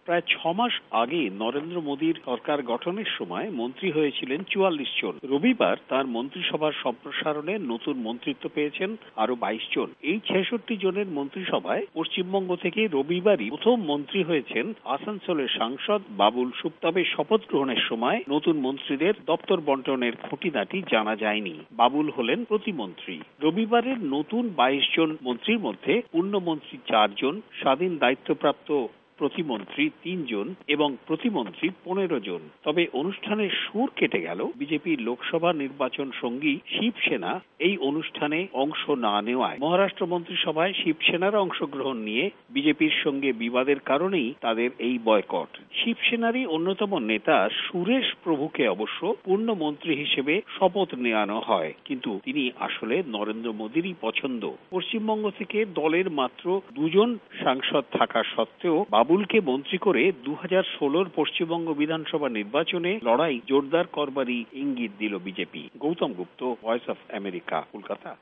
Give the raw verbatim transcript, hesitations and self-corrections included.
প্রায় ছ মাস আগে নরেন্দ্র মোদীর সরকার গঠনের সময় মন্ত্রী হয়েছিলেন চুয়াল্লিশ জন। রবিবার তার মন্ত্রিসভার সম্প্রসারণে নতুন মন্ত্রিত্ব পেয়েছেন আরো বাইশ জন। এই ছেষট্টি জনের মন্ত্রিসভায় পশ্চিমবঙ্গ থেকে রবিবারই প্রথম মন্ত্রী হয়েছেন আসানসোলের সাংসদ বাবুল সুপ্রিয়। তবে শপথ গ্রহণের সময় নতুন মন্ত্রীদের দপ্তর বন্টনের খুঁটিনাটি জানা যায়নি। বাবুল হলেন প্রতিমন্ত্রী। রবিবারের নতুন বাইশ জন মন্ত্রীর মধ্যে পূর্ণমন্ত্রী চার জন, স্বাধীন দায়িত্বপ্রাপ্ত প্রতিমন্ত্রী তিন জন এবং প্রতিমন্ত্রী পনেরো জন। তবে অনুষ্ঠানের সুর কেটে গেল বিজেপির লোকসভা নির্বাচন সঙ্গী শিবসেনা এই অনুষ্ঠানে অংশ না নেওয়ায়। মহারাষ্ট্র মন্ত্রিসভায় শিবসেনার অংশগ্রহণ নিয়ে বিজেপির সঙ্গে বিবাদের কারণেই তাদের এই বয়কট। শিবসেনারই অন্যতম নেতা সুরেশ প্রভুকে অবশ্য পূর্ণমন্ত্রী হিসেবে শপথ নেওয়ানো হয়, কিন্তু তিনি আসলে নরেন্দ্র মোদীরই পছন্দ। পশ্চিমবঙ্গ থেকে দলের মাত্র দুজন সাংসদ থাকা সত্ত্বেও বাবুলকে মন্ত্রী করে দু হাজার ষোলোর পশ্চিমবঙ্গ বিধানসভা নির্বাচনে লড়াই জোরদার করবারই ইঙ্গিত দিল BJP. Gautam Gupta, voice of America, Kolkata.